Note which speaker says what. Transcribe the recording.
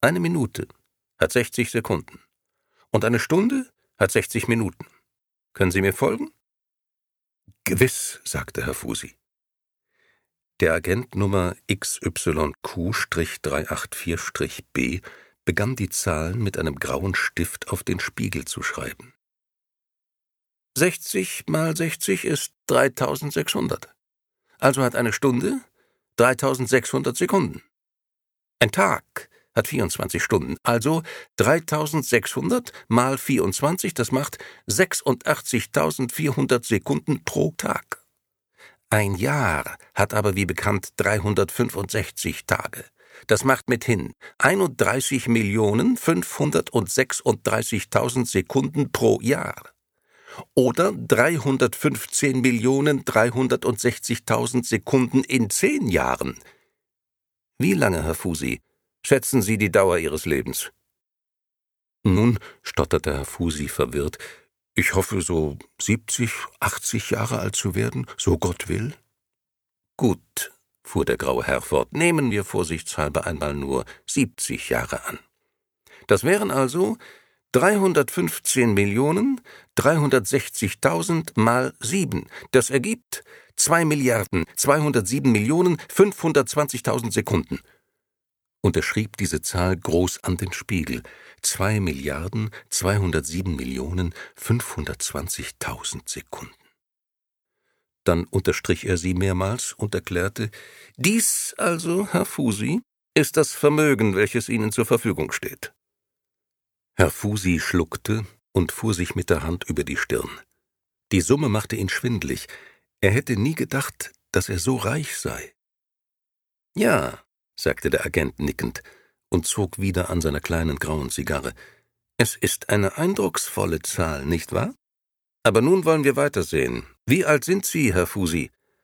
Speaker 1: Eine Minute hat 60 Sekunden. Und eine Stunde hat 60 Minuten. Können Sie mir folgen?
Speaker 2: »Gewiss«, sagte Herr Fusi. Der Agent Nummer XYQ-384-B begann die Zahlen mit einem grauen Stift auf den Spiegel zu schreiben.
Speaker 1: 60 mal 60 ist 3600. Also hat eine Stunde 3600 Sekunden. Ein Tag hat 24 Stunden, also 3600 mal 24, das macht 86.400 Sekunden pro Tag. Ein Jahr hat aber wie bekannt 365 Tage. Das macht mithin 31.536.000 Sekunden pro Jahr. Oder 315.360.000 Sekunden in 10 Jahren. Wie lange, Herr Fusi, schätzen Sie die Dauer Ihres Lebens?
Speaker 2: Nun, stotterte Herr Fusi verwirrt, ich hoffe, so 70, 80 Jahre alt zu werden, so Gott will.
Speaker 1: Gut, fuhr der graue Herr fort, nehmen wir vorsichtshalber einmal nur 70 Jahre an. Das wären also 315.360.000 mal 7. Das ergibt 2.207.520.000 Sekunden. Und er schrieb diese Zahl groß an den Spiegel. 2.207.520.000 Sekunden. Dann unterstrich er sie mehrmals und erklärte, dies also, Herr Fusi, ist das Vermögen, welches Ihnen zur Verfügung steht.
Speaker 2: Herr Fusi schluckte und fuhr sich mit der Hand über die Stirn. Die Summe machte ihn schwindlig. Er hätte nie gedacht, dass er so reich sei.
Speaker 1: Ja, sagte der Agent nickend und zog wieder an seiner kleinen grauen Zigarre. Es ist eine eindrucksvolle Zahl, nicht wahr? Aber nun wollen wir weitersehen. Wie alt sind Sie, Herr Fusi?